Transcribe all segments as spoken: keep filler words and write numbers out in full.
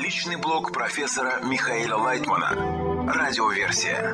Научный блог профессора Михаила Лайтмана. Радиоверсия.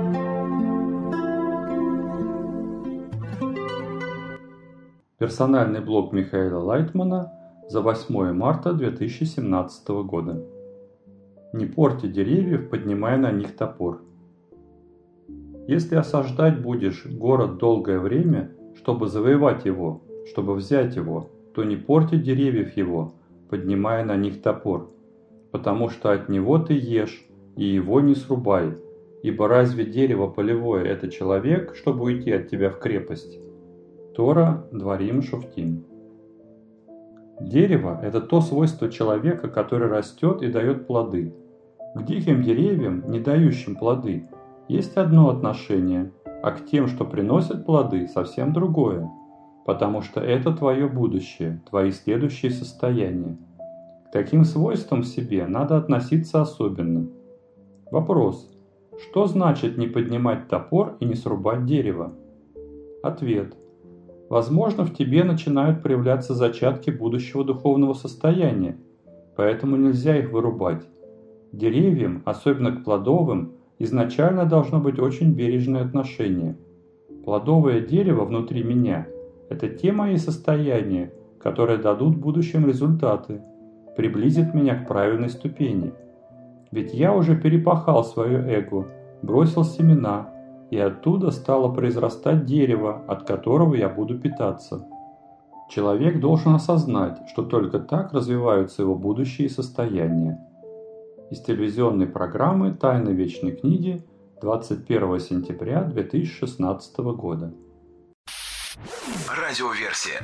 Персональный блог Михаила Лайтмана за восьмое марта две тысячи семнадцатого года. Не порти деревьев, поднимая на них топор. Если осаждать будешь город долгое время, чтобы завоевать его, чтобы взять его, то не порти деревьев его, поднимая на них топор, потому что от него ты ешь, и его не срубай, ибо разве дерево полевое – это человек, чтобы уйти от тебя в крепость? Тора, Дворим, Шуфтим. Дерево – это то свойство человека, которое растет и дает плоды. К диким деревьям, не дающим плоды, есть одно отношение, а к тем, что приносят плоды, совсем другое, потому что это твое будущее, твои следующие состояния. К таким свойствам в себе надо относиться особенно. Вопрос: что значит не поднимать топор и не срубать дерево? Ответ: возможно, в тебе начинают проявляться зачатки будущего духовного состояния, поэтому нельзя их вырубать. К деревьям, особенно к плодовым, изначально должно быть очень бережное отношение. Плодовое дерево внутри меня – это те мои состояния, которые дадут в будущем результаты, приблизят меня к правильной ступени. Ведь я уже перепахал свое эго, бросил семена, и оттуда стало произрастать дерево, от которого я буду питаться. Человек должен осознать, что только так развиваются его будущие состояния. Из телевизионной программы «Тайны вечной книги» двадцать первого сентября две тысячи шестнадцатого года. Радиоверсия.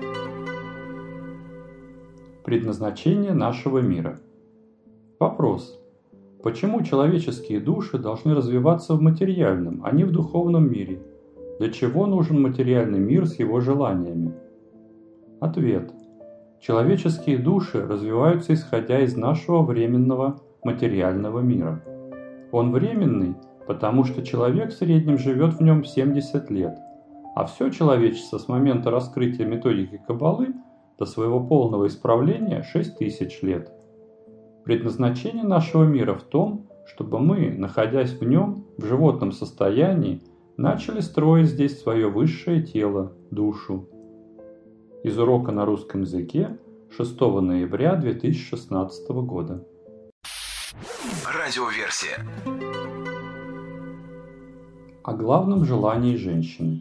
Предназначение нашего мира. Вопрос: почему человеческие души должны развиваться в материальном, а не в духовном мире? Для чего нужен материальный мир с его желаниями? Ответ: человеческие души развиваются исходя из нашего временного материального мира. Он временный, потому что человек в среднем живет в нем семьдесят лет, а все человечество с момента раскрытия методики Каббалы до своего полного исправления шесть тысяч лет. Предназначение нашего мира в том, чтобы мы, находясь в нем, в животном состоянии, начали строить здесь свое высшее тело, душу. Из урока на русском языке шестого ноября две тысячи шестнадцатого года. Радиоверсия. О главном желании женщины.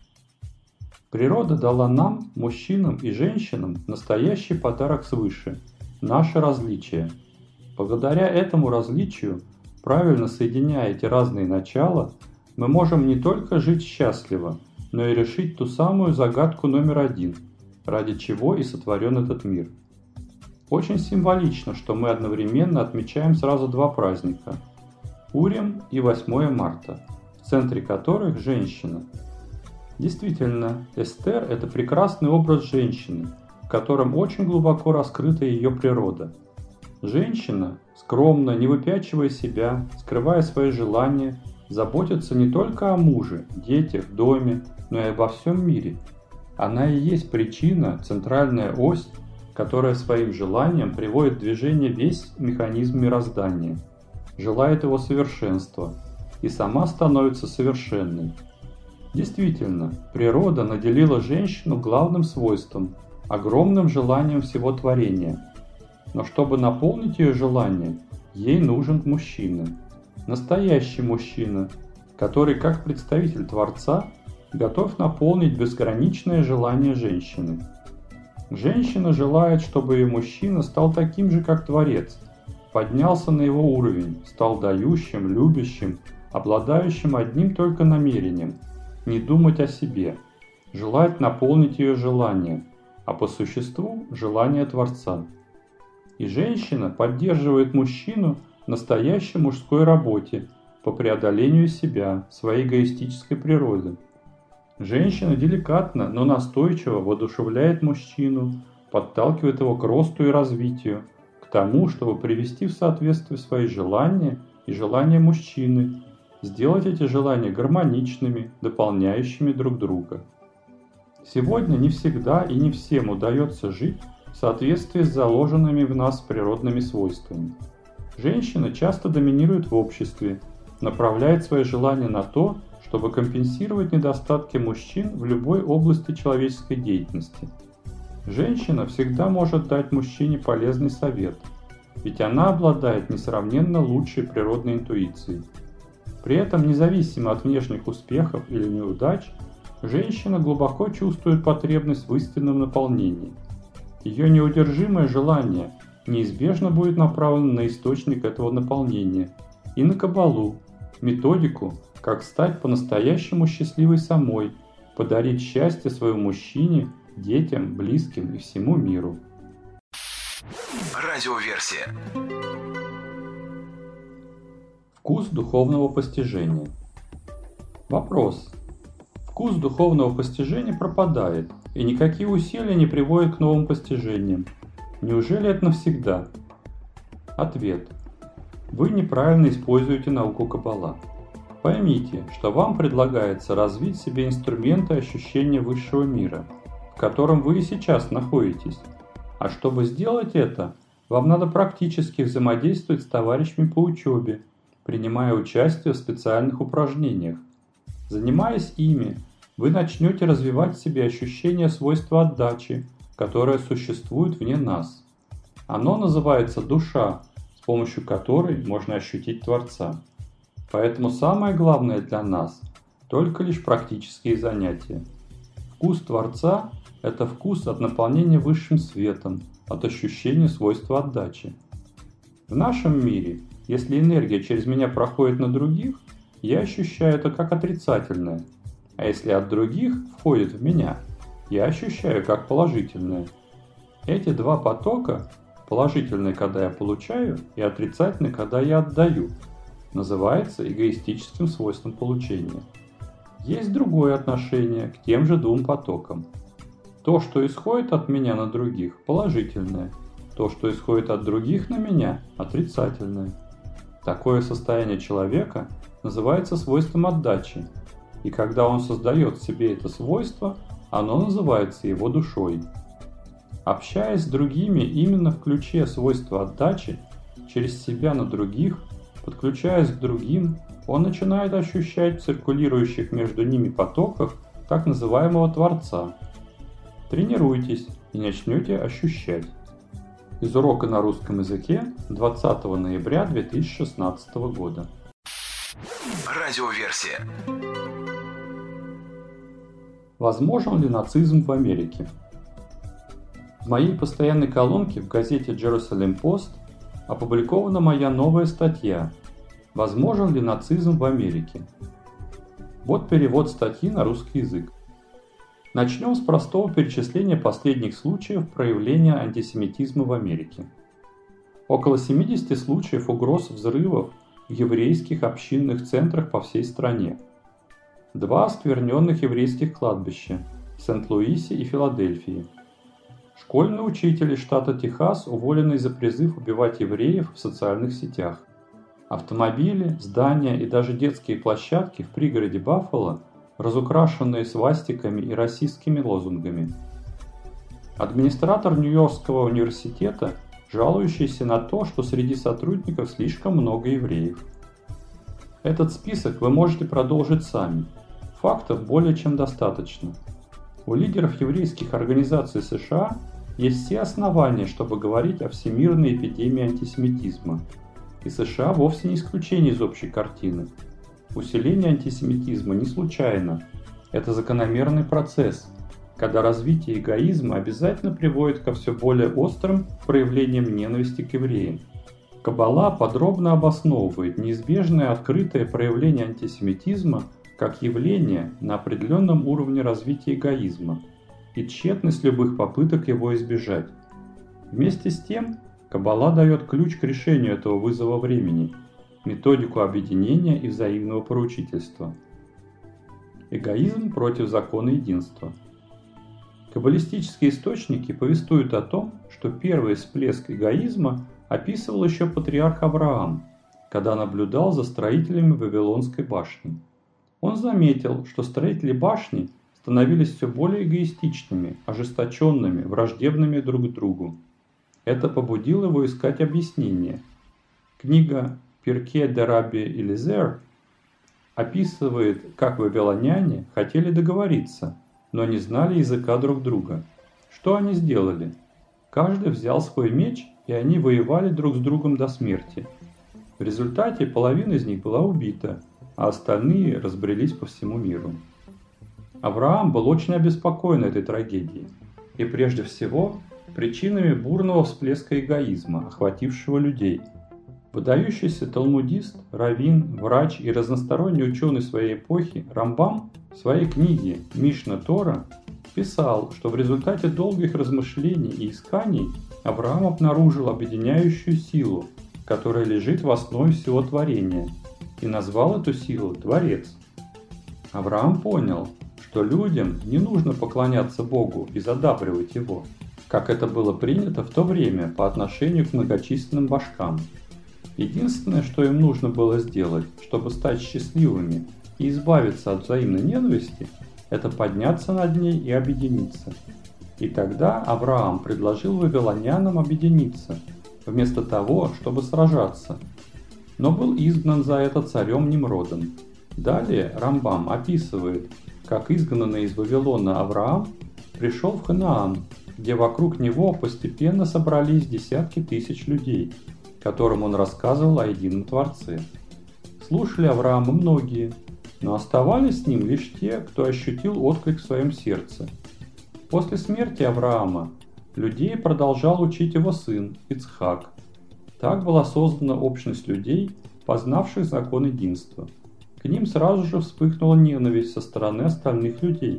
Природа дала нам, мужчинам и женщинам, настоящий подарок свыше – наше различие. Благодаря этому различию, правильно соединяя эти разные начала, мы можем не только жить счастливо, но и решить ту самую загадку номер один, ради чего и сотворен этот мир. Очень символично, что мы одновременно отмечаем сразу два праздника – Пурим и восьмое марта, в центре которых женщина. Действительно, Эстер – это прекрасный образ женщины, в котором очень глубоко раскрыта ее природа. Женщина, скромно, не выпячивая себя, скрывая свои желания, заботится не только о муже, детях, доме, но и обо всем мире. Она и есть причина, центральная ось, которая своим желанием приводит в движение весь механизм мироздания, желает его совершенства и сама становится совершенной. Действительно, природа наделила женщину главным свойством – огромным желанием всего творения. Но чтобы наполнить ее желание, ей нужен мужчина. Настоящий мужчина, который, как представитель Творца, готов наполнить безграничное желание женщины. Женщина желает, чтобы ее мужчина стал таким же, как Творец, поднялся на его уровень, стал дающим, любящим, обладающим одним только намерением – не думать о себе, желает наполнить ее желание, а по существу желание Творца. И женщина поддерживает мужчину в настоящей мужской работе по преодолению себя, своей эгоистической природы. Женщина деликатно, но настойчиво воодушевляет мужчину, подталкивает его к росту и развитию, к тому, чтобы привести в соответствие свои желания и желания мужчины, сделать эти желания гармоничными, дополняющими друг друга. Сегодня не всегда и не всем удается жить в соответствии с заложенными в нас природными свойствами. Женщина часто доминирует в обществе, направляет свои желания на то, чтобы компенсировать недостатки мужчин в любой области человеческой деятельности. Женщина всегда может дать мужчине полезный совет, ведь она обладает несравненно лучшей природной интуицией. При этом, независимо от внешних успехов или неудач, женщина глубоко чувствует потребность в истинном наполнении. Ее неудержимое желание неизбежно будет направлено на источник этого наполнения и на каббалу, методику, как стать по-настоящему счастливой самой, подарить счастье своему мужчине, детям, близким и всему миру. Радиоверсия. Вкус духовного постижения. Вопрос. Вкус духовного постижения пропадает, и никакие усилия не приводят к новым постижениям. Неужели это навсегда? Ответ. Вы неправильно используете науку Каббала. Поймите, что вам предлагается развить в себе инструменты ощущения высшего мира, в котором вы и сейчас находитесь. А чтобы сделать это, вам надо практически взаимодействовать с товарищами по учебе, принимая участие в специальных упражнениях. Занимаясь ими, вы начнете развивать в себе ощущение свойства отдачи, которое существует вне нас. Оно называется душа, с помощью которой можно ощутить Творца. Поэтому самое главное для нас – только лишь практические занятия. Вкус Творца – это вкус от наполнения высшим светом, от ощущения свойства отдачи. В нашем мире, если энергия через меня проходит на других, я ощущаю это как отрицательное, а если от других входит в меня, я ощущаю как положительное. Эти два потока, положительный, когда я получаю, и отрицательный, когда я отдаю, называется эгоистическим свойством получения. Есть другое отношение к тем же двум потокам. То, что исходит от меня на других, положительное. То, что исходит от других на меня, отрицательное. Такое состояние человека называется свойством отдачи, и когда он создает в себе это свойство, оно называется его душой. Общаясь с другими именно в ключе свойства отдачи, через себя на других, подключаясь к другим, он начинает ощущать в циркулирующих между ними потоках так называемого Творца. Тренируйтесь и начнете ощущать. Из урока на русском языке двадцатого ноября две тысячи шестнадцатого года. Радиоверсия. Возможен ли нацизм в Америке? В моей постоянной колонке в газете Jerusalem Post опубликована моя новая статья «Возможен ли нацизм в Америке?». Вот перевод статьи на русский язык. Начнем с простого перечисления последних случаев проявления антисемитизма в Америке. Около семидесяти случаев угроз взрывов в еврейских общинных центрах по всей стране. Два оскверненных еврейских кладбища в Сент-Луисе и Филадельфии. Школьные учители штата Техас уволены за призыв убивать евреев в социальных сетях. Автомобили, здания и даже детские площадки в пригороде Баффало, разукрашенные свастиками и расистскими лозунгами. Администратор Нью-Йоркского университета, жалующийся на то, что среди сотрудников слишком много евреев. Этот список вы можете продолжить сами. Фактов более чем достаточно. У лидеров еврейских организаций США есть все основания, чтобы говорить о всемирной эпидемии антисемитизма. И США вовсе не исключение из общей картины. Усиление антисемитизма не случайно. Это закономерный процесс, когда развитие эгоизма обязательно приводит ко все более острым проявлениям ненависти к евреям. Каббала подробно обосновывает неизбежное открытое проявление антисемитизма как явление на определенном уровне развития эгоизма и тщетность любых попыток его избежать. Вместе с тем, Каббала дает ключ к решению этого вызова времени, методику объединения и взаимного поручительства. Эгоизм против закона единства. Каббалистические источники повествуют о том, что первый всплеск эгоизма описывал еще патриарх Авраам, когда наблюдал за строителями Вавилонской башни. Он заметил, что строители башни становились все более эгоистичными, ожесточенными, враждебными друг к другу. Это побудило его искать объяснение. Книга «Пирке де Раби Элизер» описывает, как вавилоняне хотели договориться, но не знали языка друг друга. Что они сделали? Каждый взял свой меч, и они воевали друг с другом до смерти. В результате половина из них была убита, а остальные разбрелись по всему миру. Авраам был очень обеспокоен этой трагедией, и прежде всего причинами бурного всплеска эгоизма, охватившего людей. Выдающийся талмудист, раввин, врач и разносторонний ученый своей эпохи Рамбам в своей книге «Мишна Тора» писал, что в результате долгих размышлений и исканий Авраам обнаружил объединяющую силу, которая лежит в основе всего творения, и назвал эту силу Творец. Авраам понял, что людям не нужно поклоняться Богу и задабривать Его, как это было принято в то время по отношению к многочисленным божкам. Единственное, что им нужно было сделать, чтобы стать счастливыми и избавиться от взаимной ненависти, это подняться над ней и объединиться. И тогда Авраам предложил вавилонянам объединиться, вместо того, чтобы сражаться, но был изгнан за это царем Немродом. Далее Рамбам описывает, как изгнанный из Вавилона Авраам пришел в Ханаан, где вокруг него постепенно собрались десятки тысяч людей, которым он рассказывал о едином Творце. Слушали Авраама многие, но оставались с ним лишь те, кто ощутил отклик в своем сердце. После смерти Авраама людей продолжал учить его сын Ицхак. Так была создана общность людей, познавших закон единства. К ним сразу же вспыхнула ненависть со стороны остальных людей.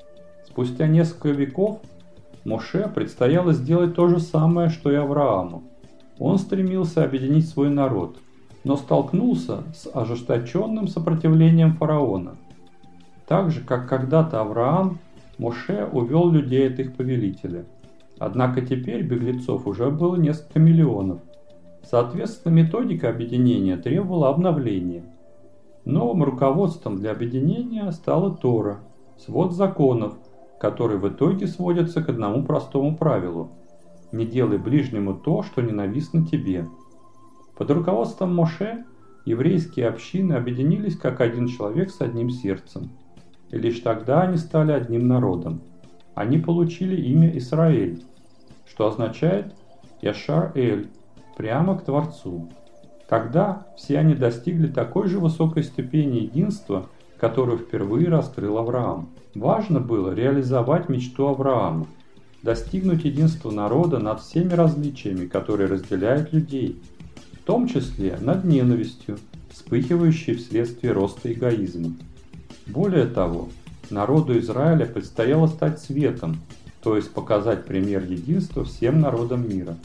Спустя несколько веков Моше предстояло сделать то же самое, что и Аврааму. Он стремился объединить свой народ, но столкнулся с ожесточенным сопротивлением фараона. Так же, как когда-то Авраам, Моше увел людей от их повелителя. Однако теперь беглецов уже было несколько миллионов. Соответственно, методика объединения требовала обновления. Новым руководством для объединения стала Тора, свод законов, который в итоге сводится к одному простому правилу: не делай ближнему то, что ненавистно тебе. Под руководством Моше еврейские общины объединились как один человек с одним сердцем. И лишь тогда они стали одним народом. Они получили имя Исраэль, что означает Яшар-Эль, прямо к Творцу. Тогда все они достигли такой же высокой ступени единства, которую впервые раскрыл Авраам. Важно было реализовать мечту Авраама, достигнуть единства народа над всеми различиями, которые разделяют людей, в том числе над ненавистью, вспыхивающей вследствие роста эгоизма. Более того, народу Израиля предстояло стать светом, то есть показать пример единства всем народам мира.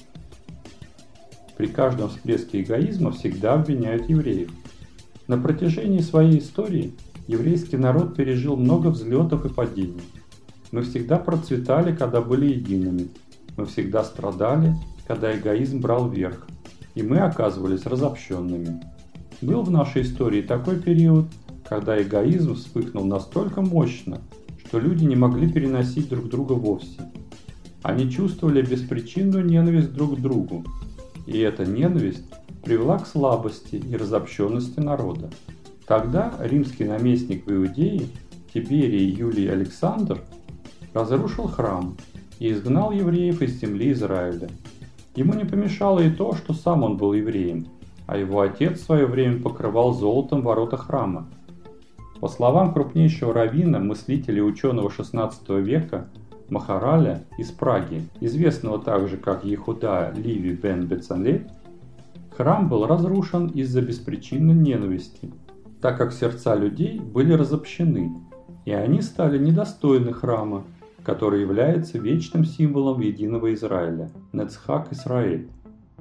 При каждом всплеске эгоизма всегда обвиняют евреев. На протяжении своей истории еврейский народ пережил много взлетов и падений. Мы всегда процветали, когда были едиными. Мы всегда страдали, когда эгоизм брал верх. И мы оказывались разобщенными. Был в нашей истории такой период, когда эгоизм вспыхнул настолько мощно, что люди не могли переносить друг друга вовсе. Они чувствовали беспричинную ненависть друг к другу. И эта ненависть привела к слабости и разобщенности народа. Тогда римский наместник в Иудее Тиберий Юлий Александр разрушил храм и изгнал евреев из земли Израиля. Ему не помешало и то, что сам он был евреем, а его отец в свое время покрывал золотом ворота храма. По словам крупнейшего раввина, мыслителя и ученого шестнадцатого века Махараля из Праги, известного также как Ехуда Ливи бен Бецалель, храм был разрушен из-за беспричинной ненависти, так как сердца людей были разобщены, и они стали недостойны храма, который является вечным символом единого Израиля – Нецхак Исраэль.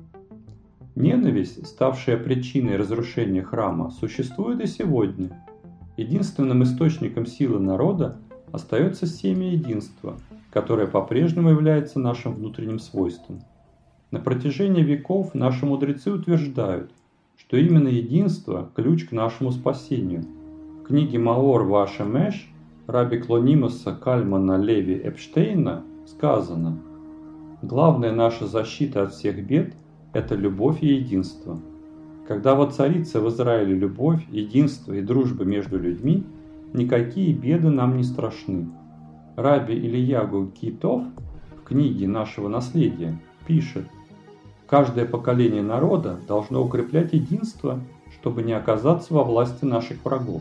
Ненависть, ставшая причиной разрушения храма, существует и сегодня. Единственным источником силы народа остается семя единства, которое по-прежнему является нашим внутренним свойством. На протяжении веков наши мудрецы утверждают, что именно единство – ключ к нашему спасению. В книге Маор Вашемеш раби Клонимуса Кальмана Леви Эпштейна сказано: «Главная наша защита от всех бед – это любовь и единство. Когда воцарится в Израиле любовь, единство и дружба между людьми, никакие беды нам не страшны». Раби Ильягу Китов в книге «Нашего наследия» пишет: «Каждое поколение народа должно укреплять единство, чтобы не оказаться во власти наших врагов».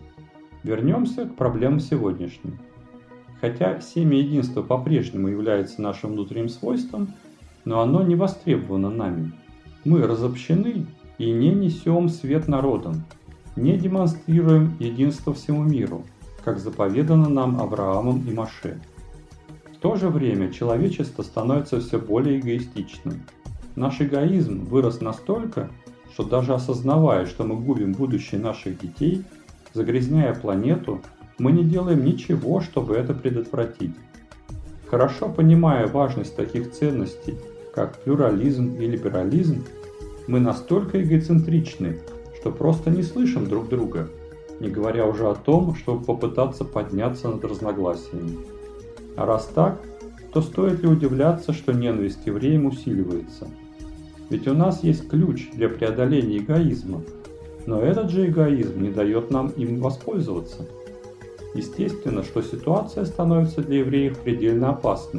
Вернемся к проблемам сегодняшним. Хотя семя единства по-прежнему является нашим внутренним свойством, но оно не востребовано нами. Мы разобщены и не несем свет народам, не демонстрируем единство всему миру, как заповедано нам Авраамом и Моше. В то же время человечество становится все более эгоистичным. Наш эгоизм вырос настолько, что даже осознавая, что мы губим будущее наших детей, загрязняя планету, мы не делаем ничего, чтобы это предотвратить. Хорошо понимая важность таких ценностей, как плюрализм и либерализм, мы настолько эгоцентричны, что просто не слышим друг друга, не говоря уже о том, чтобы попытаться подняться над разногласиями. А раз так, то стоит ли удивляться, что ненависть к евреям усиливается? Ведь у нас есть ключ для преодоления эгоизма, но этот же эгоизм не дает нам им воспользоваться. Естественно, что ситуация становится для евреев предельно опасной.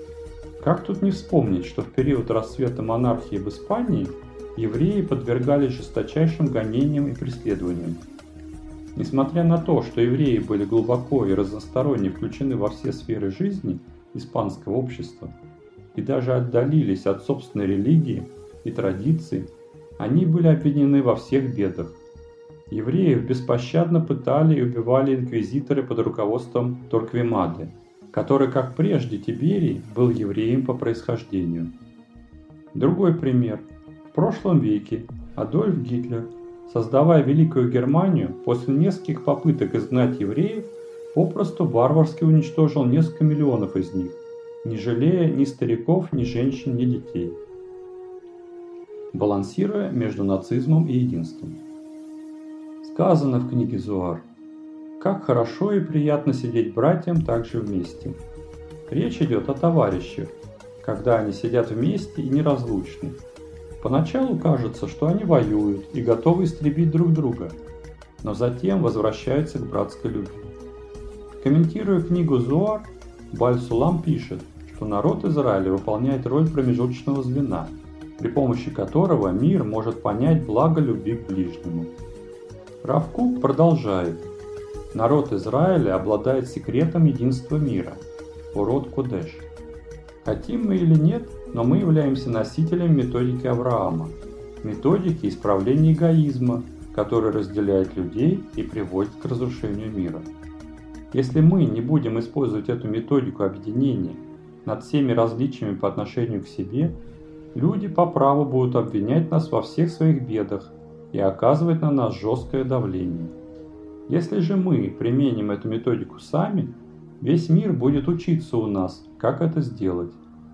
Как тут не вспомнить, что в период расцвета монархии в Испании евреи подвергались жесточайшим гонениям и преследованиям. Несмотря на то, что евреи были глубоко и разносторонне включены во все сферы жизни испанского общества и даже отдалились от собственной религии и традиций, они были обвинены во всех бедах. Евреев беспощадно пытали и убивали инквизиторы под руководством Торквемады, который, как прежде Тиберий, был евреем по происхождению. Другой пример. В прошлом веке Адольф Гитлер, создавая Великую Германию, после нескольких попыток изгнать евреев, попросту варварски уничтожил несколько миллионов из них, не жалея ни стариков, ни женщин, ни детей, балансируя между нацизмом и единством. Сказано в книге Зоар: «Как хорошо и приятно сидеть братьям также вместе». Речь идет о товарищах, когда они сидят вместе и неразлучны. Поначалу кажется, что они воюют и готовы истребить друг друга, но затем возвращаются к братской любви. Комментируя книгу Зоар, Баль-Сулам пишет, что народ Израиля выполняет роль промежуточного звена, при помощи которого мир может понять благо любви к ближнему. Рав Кук продолжает: народ Израиля обладает секретом единства мира, урод Кодеш. Хотим мы или нет, но мы являемся носителем методики Авраама, методики исправления эгоизма, который разделяет людей и приводит к разрушению мира. Если мы не будем использовать эту методику объединения над всеми различиями по отношению к себе, люди по праву будут обвинять нас во всех своих бедах и оказывать на нас жесткое давление. Если же мы применим эту методику сами, весь мир будет учиться у нас, как это сделать.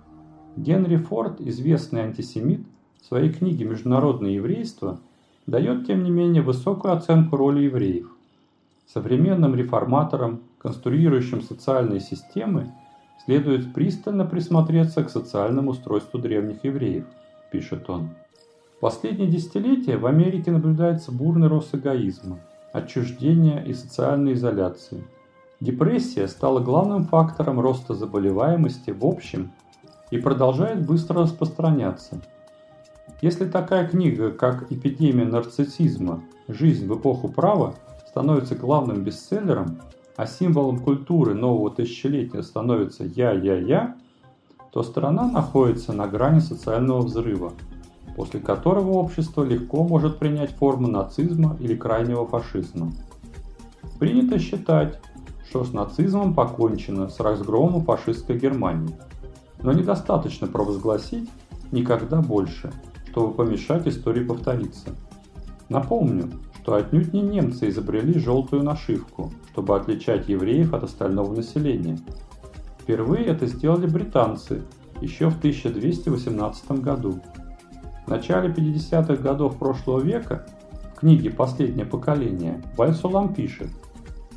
Генри Форд, известный антисемит, в своей книге «Международное еврейство» дает, тем не менее, высокую оценку роли евреев. Современным реформаторам, конструирующим социальные системы, следует пристально присмотреться к социальному устройству древних евреев, пишет он. В последние десятилетия в Америке наблюдается бурный рост эгоизма, отчуждения и социальной изоляции. Депрессия стала главным фактором роста заболеваемости в общем и продолжает быстро распространяться. Если такая книга, как «Эпидемия нарциссизма. Жизнь в эпоху права» становится главным бестселлером, а символом культуры нового тысячелетия становится «я-я-я», то страна находится на грани социального взрыва, после которого общество легко может принять форму нацизма или крайнего фашизма. Принято считать, что с нацизмом покончено с разгромом фашистской Германии, но недостаточно провозгласить «никогда больше», чтобы помешать истории повториться. Напомню, что отнюдь не немцы изобрели желтую нашивку, чтобы отличать евреев от остального населения. Впервые это сделали британцы еще в тысяча двести восемнадцатом году. В начале пятидесятых годов прошлого века в книге «Последнее поколение» Баль-Сулам пишет: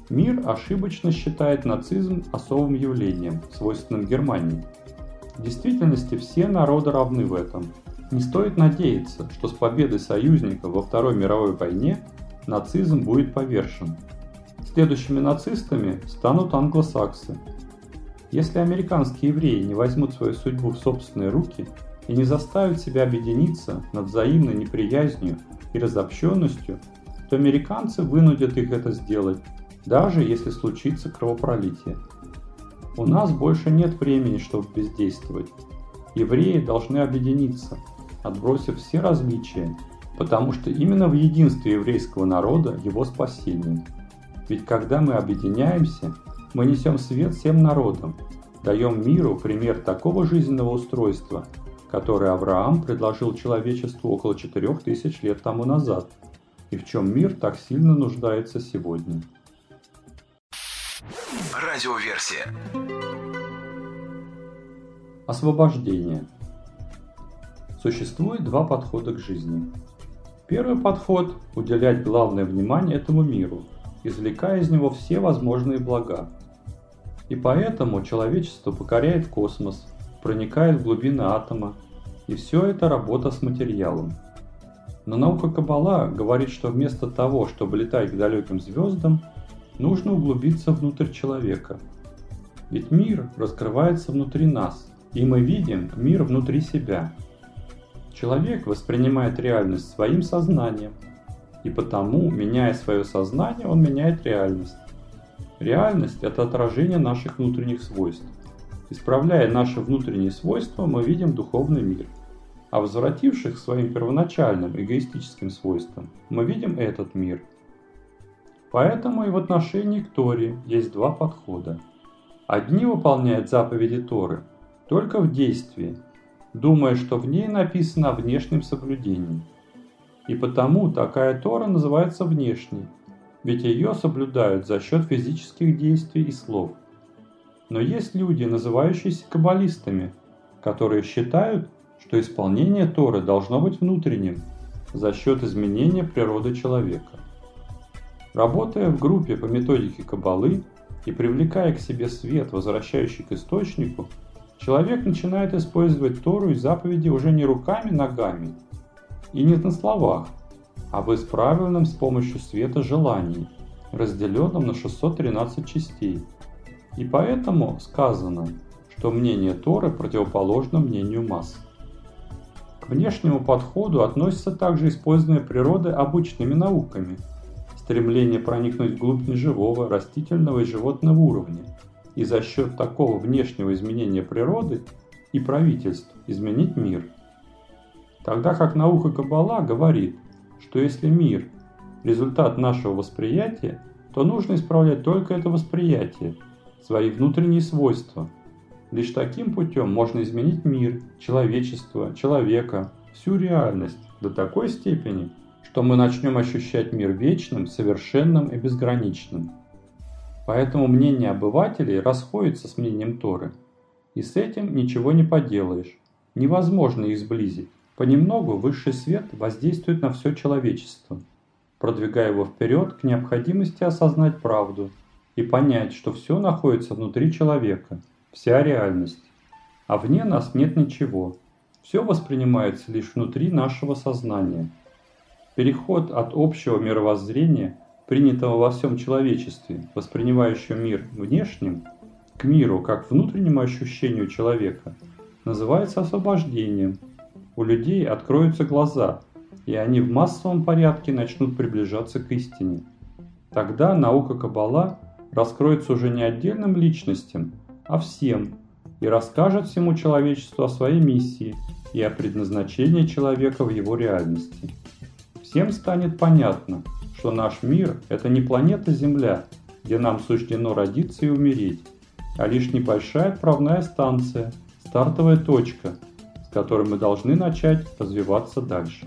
Мир ошибочно считает нацизм особым явлением, свойственным Германии. В действительности все народы равны в этом. Не стоит надеяться, что с победой союзников во Второй мировой войне нацизм будет повержен. Следующими нацистами станут англосаксы. Если американские евреи не возьмут свою судьбу в собственные руки и не заставят себя объединиться над взаимной неприязнью и разобщенностью, то американцы вынудят их это сделать, даже если случится кровопролитие. У нас больше нет времени, чтобы бездействовать. Евреи должны объединиться, отбросив все различия, потому что именно в единстве еврейского народа его спасение. Ведь когда мы объединяемся, мы несем свет всем народам, даем миру пример такого жизненного устройства, которое Авраам предложил человечеству около четырех тысяч лет тому назад, и в чем мир так сильно нуждается сегодня. Радиоверсия. Освобождение. Существует два подхода к жизни. Первый подход – уделять главное внимание этому миру, извлекая из него все возможные блага. И поэтому человечество покоряет космос, проникает в глубины атома, и все это работа с материалом. Но наука Каббала говорит, что вместо того, чтобы летать к далеким звездам, нужно углубиться внутрь человека. Ведь мир раскрывается внутри нас, и мы видим мир внутри себя. Человек воспринимает реальность своим сознанием, и потому, меняя свое сознание, он меняет реальность. Реальность – это отражение наших внутренних свойств. Исправляя наши внутренние свойства, мы видим духовный мир. А возвратившись к своим первоначальным эгоистическим свойствам, мы видим этот мир. Поэтому и в отношении к Торе есть два подхода. Одни выполняют заповеди Торы только в действии, думая, что в ней написано о внешнем соблюдении. И потому такая Тора называется внешней, ведь ее соблюдают за счет физических действий и слов. Но есть люди, называющиеся каббалистами, которые считают, что исполнение Торы должно быть внутренним, за счет изменения природы человека. Работая в группе по методике Каббалы и привлекая к себе свет, возвращающий к источнику, человек начинает использовать Тору и заповеди уже не руками-ногами и не на словах, а в исправленном с помощью света желании, разделенном на шестьсот тринадцать частей. И поэтому сказано, что мнение Торы противоположно мнению масс. К внешнему подходу относится также использование природы обычными науками, стремление проникнуть вглубь неживого, растительного и животного уровня, и за счет такого внешнего изменения природы и правительств изменить мир. Тогда как наука Каббала говорит, что если мир – результат нашего восприятия, то нужно исправлять только это восприятие, свои внутренние свойства. Лишь таким путем можно изменить мир, человечество, человека, всю реальность до такой степени, что мы начнем ощущать мир вечным, совершенным и безграничным. Поэтому мнение обывателей расходится с мнением Торы, и с этим ничего не поделаешь, невозможно их сблизить. Понемногу высший свет воздействует на все человечество, продвигая его вперед к необходимости осознать правду и понять, что все находится внутри человека, вся реальность, а вне нас нет ничего, все воспринимается лишь внутри нашего сознания. Переход от общего мировоззрения, принятого во всем человечестве, воспринимающего мир внешним, к миру как внутреннему ощущению человека, называется освобождением. У людей откроются глаза, и они в массовом порядке начнут приближаться к истине. Тогда наука Каббала раскроется уже не отдельным личностям, а всем, и расскажет всему человечеству о своей миссии и о предназначении человека в его реальности. Всем станет понятно, что наш мир – это не планета Земля, где нам суждено родиться и умереть, а лишь небольшая отправная станция, стартовая точка, с которой мы должны начать развиваться дальше.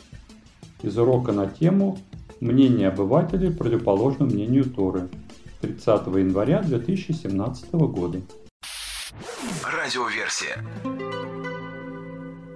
Из урока на тему «Мнение обывателей противоположно мнению Торы» тридцатого января две тысячи семнадцатого года. Радиоверсия.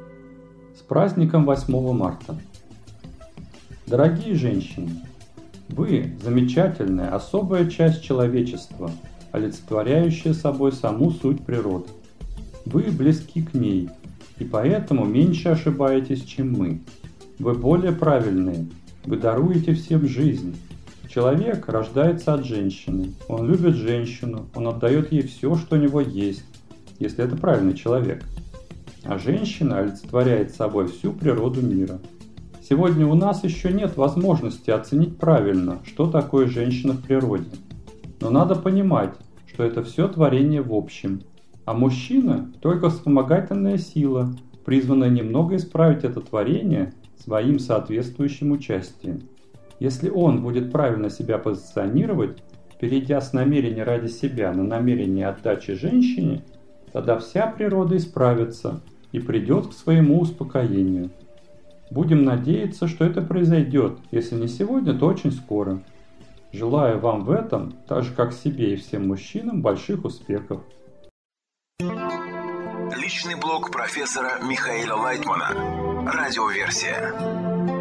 С праздником восьмого марта! Дорогие женщины, Вы – замечательная, особая часть человечества, олицетворяющая собой саму суть природы. Вы близки к ней, и поэтому меньше ошибаетесь, чем мы. Вы более правильные, вы даруете всем жизнь. Человек рождается от женщины, он любит женщину, он отдает ей все, что у него есть, если это правильный человек. А женщина олицетворяет собой всю природу мира. Сегодня у нас еще нет возможности оценить правильно, что такое женщина в природе. Но надо понимать, что это все творение в общем. А мужчина – только вспомогательная сила, призванная немного исправить это творение своим соответствующим участием. Если он будет правильно себя позиционировать, перейдя с намерения ради себя на намерение отдачи женщине, тогда вся природа исправится и придет к своему успокоению. Будем надеяться, что это произойдет, если не сегодня, то очень скоро. Желаю вам в этом, так же как себе и всем мужчинам, больших успехов. Личный блог профессора Михаила Лайтмана. Радиоверсия.